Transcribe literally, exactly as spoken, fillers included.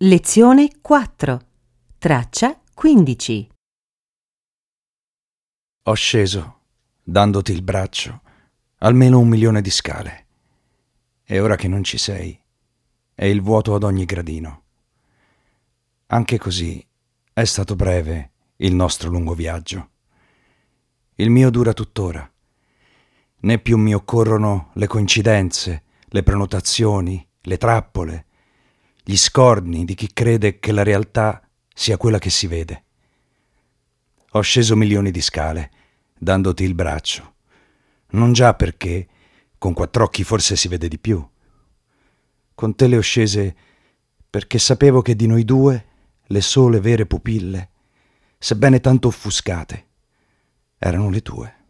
Lezione quattro. Traccia quindici. Ho sceso, dandoti il braccio, almeno un milione di scale. E ora che non ci sei, è il vuoto ad ogni gradino. Anche così è stato breve il nostro lungo viaggio. Il mio dura tuttora. Né più mi occorrono le coincidenze, le prenotazioni, le trappole, gli scorni di chi crede che la realtà sia quella che si vede. Ho sceso milioni di scale, dandoti il braccio, non già perché con quattro occhi forse si vede di più. Con te le ho scese perché sapevo che di noi due le sole vere pupille, sebbene tanto offuscate, erano le tue.